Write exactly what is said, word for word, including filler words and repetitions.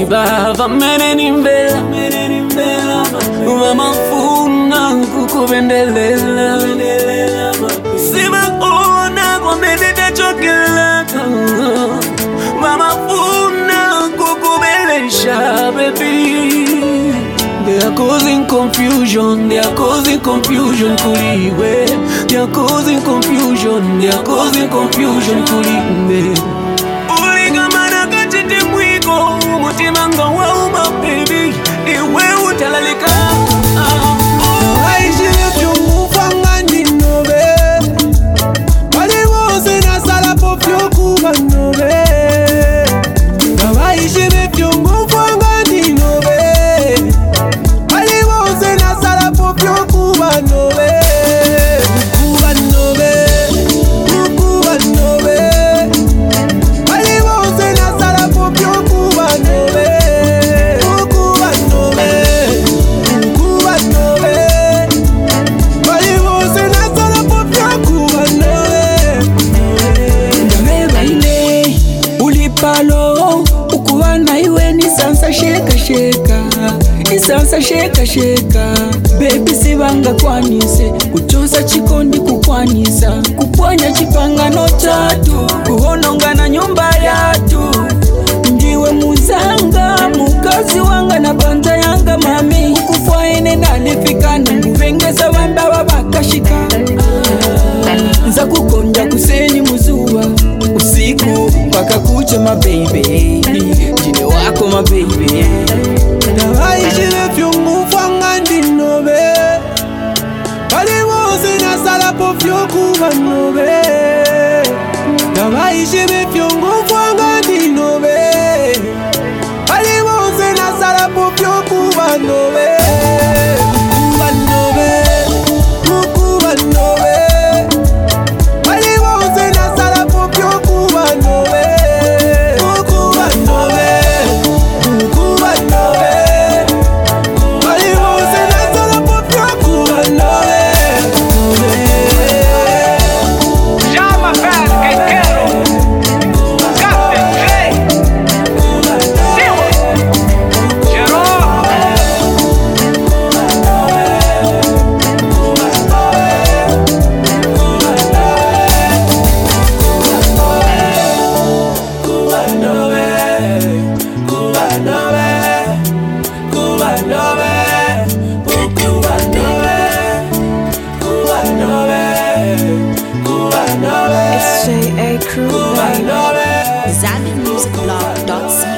bava meneni mbela mama funa kukubendelela sima ona kwa medete chocolate mama funa kukubelesha baby. They are causing confusion, they are causing confusion kuliwe. They are causing confusion, they are causing confusion kuliwe. Uliga mana kachite mwiko, mutima nga wauma baby. Iwe utalalika. Aishile fyungu fanga ninobe. Wali wose na sala po fyoku banobe. Aishile fyungu fanga ninobe. Sheka sheka, isansa sheka sheka. Baby sibanga kwanise, kuchosa chikondi kukwanisa. Kuponya chipangano tatu, kuhononga na nyumba yatu. Ndiwe muzanga, mukazi wanga na banda yanga mami. Kukufuaene nalifikana, nguvengeza wamba wabakashika. Nza kukonja kuseni muzuwa, usiku mpaka kucha my baby. Jine wako my baby. Aishile fyungu fanga ndinobe. Wali wose na sala po fyoku banobe. Aishile fyungu fanga ndinobe. Wali wose na sala po fyoku banobe. S J A Crew, Zabi Music Blog dot C